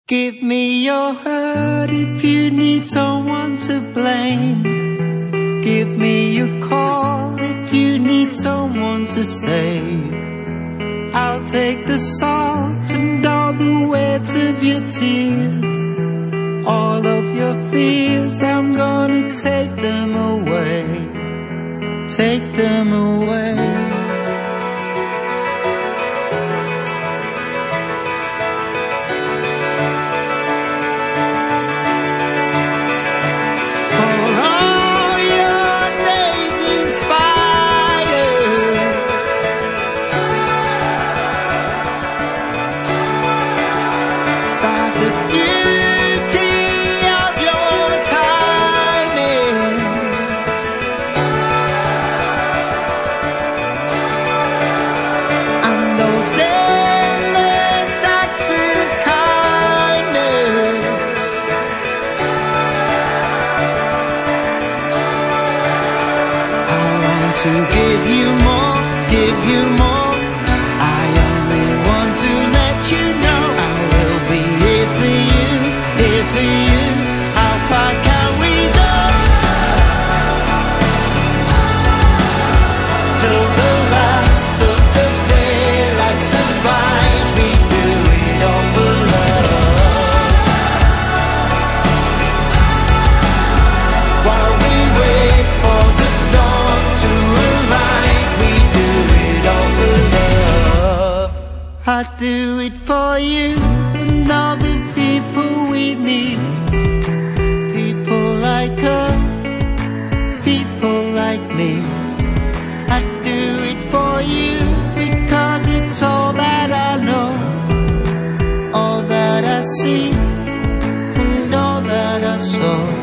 Give me your heart if you need someone to blame. Give me your call if you need someone to save. I'll take the salt and all the weight of your tears. All of your fears, I'm gonna take them away. Take them away. To give you more, give you more. I only want to let you know I will be here for you, here for you. How far can we go? Till the last of the daylight survives, we do it all for love. While we wait for the dawn to I do it for you and all the people we meet. People like us, people like me. I do it for you because it's all that I know, all that I see, and all that I saw.